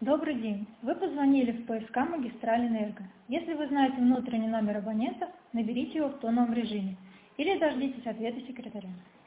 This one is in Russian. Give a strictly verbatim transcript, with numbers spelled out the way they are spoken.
Добрый день! Вы позвонили в П С К «Магистраль Энерго». Если вы знаете внутренний номер абонента, наберите его в тоновом режиме или дождитесь ответа секретаря.